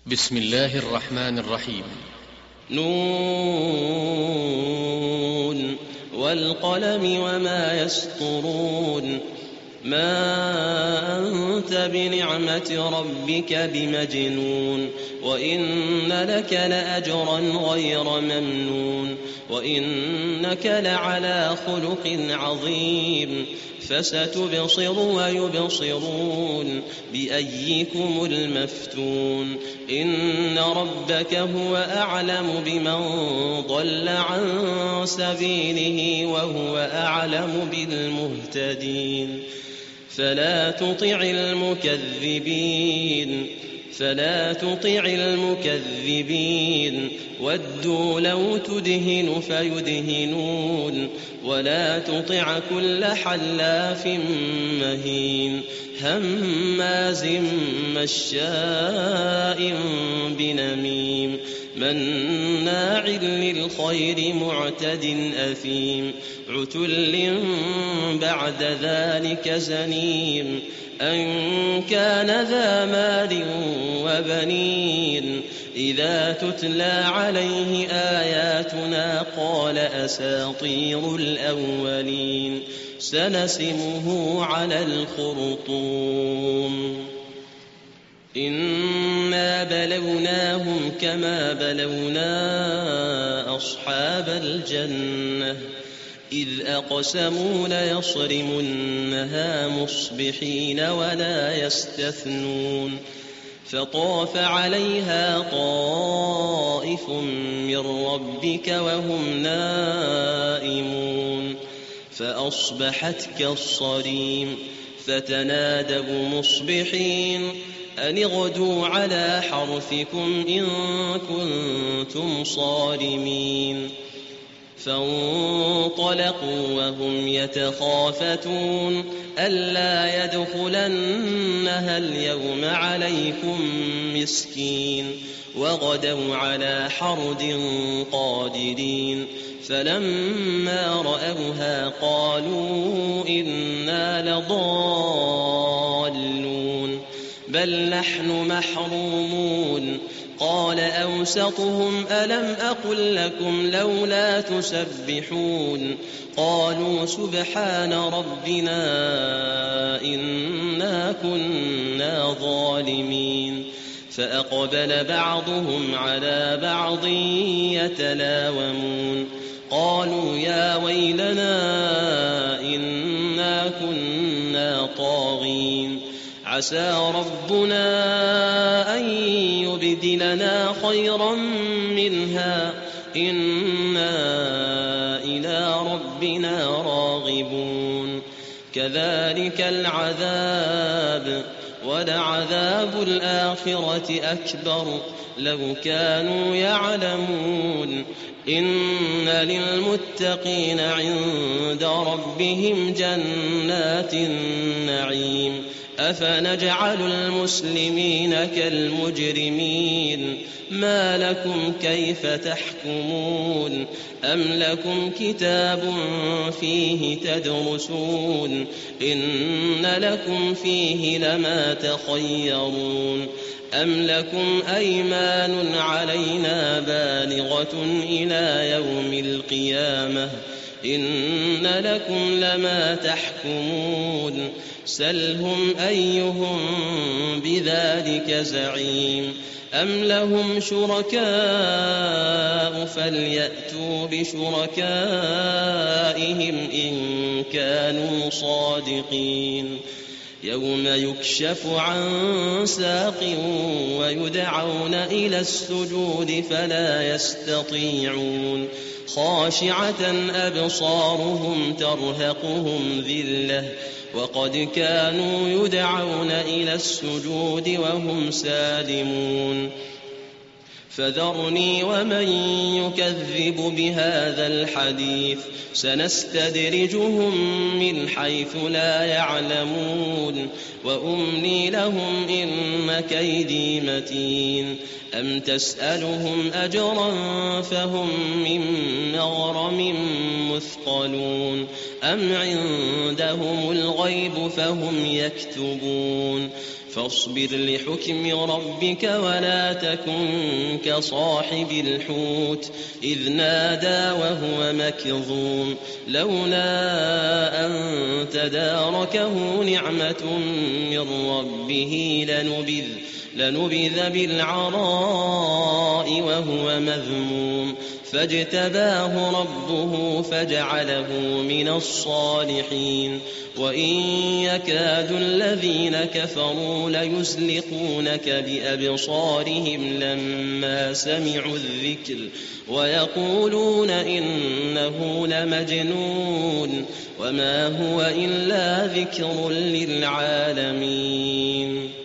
بسم الله الرحمن الرحيم. نون والقلم وما يسطرون. ما أنت بنعمة ربك بمجنون. وإن لك لأجرا غير ممنون. وإنك لعلى خلق عظيم. فستبصر ويبصرون بأيكم المفتون. إن ربك هو أعلم بمن ضل عن سبيله وهو أعلم بالمهتدين. فلا تطع المكذبين ودوا لو تدهن فيدهنون. ولا تطع كل حلاف مهين هماز مشاء بنميم مناع للخير معتد أثيم عتل بعد ذلك زنيم أن كان ذا مال وبنين. إذا تتلى عليه آياتنا قال أساطير الأولين. سنسمه على الخرطوم. إنا بلوناهم كما بلونا أصحاب الجنة إذ أقسموا ليصرمنها مصبحين ولا يستثنون. فطاف عليها طائف من ربك وهم نائمون فأصبحت كالصريم. فتنادوا مصبحين أن اغدوا على حرثكم إن كنتم صارمين. فانطلقوا وهم يتخافتون ألا يدخلنها اليوم عليكم مسكين. وغدوا على حرد قادرين. فلما رأوها قالوا إنا لضالون بل نحن محرومون. قال أوسطهم ألم أقل لكم لولا تسبحون. قالوا سبحان ربنا إنا كنا ظالمين. فأقبل بعضهم على بعض يتلاومون قالوا يا ويلنا إنا كنا طاغين. عسى ربنا أن يبدلنا خيرا منها إنا إلى ربنا راغبون. كذلك العذاب ولعذاب الآخرة أكبر لو كانوا يعلمون. إن للمتقين عند ربهم جنات النعيم. أفنجعل المسلمين كالمجرمين ما لكم كيف تحكمون. أم لكم كتاب فيه تدرسون إن لكم فيه لما تخيرون. أم لكم أيمان علينا بالغة إلى يوم القيامة إن لكم لما تحكمون. سلهم أيهم بذلك زعيم. أم لهم شركاء فليأتوا بشركائهم إن كانوا صادقين. يوم يكشف عن ساق ويدعون إلى السجود فلا يستطيعون. خاشعة أبصارهم ترهقهم ذلة وقد كانوا يدعون إلى السجود وهم سالمون. فذرني ومن يكذب بهذا الحديث سنستدرجهم من حيث لا يعلمون وأملي لهم إن كيدي متين. أم تسألهم أجرا فهم من مغرم مثقلون أم عندهم الغيب فهم يكتبون. فاصبر لحكم ربك ولا تكن كصاحب الحوت إذ نادى وهو مكظوم لولا أن تداركه نعمة من ربه لنبذ بالعراء وهو مذموم فاجتباه ربه فجعله من الصالحين وإن يكاد الذين كفروا ليزلقونك بأبصارهم لما سمعوا الذكر ويقولون إنه لمجنون وما هو إلا ذكر للعالمين.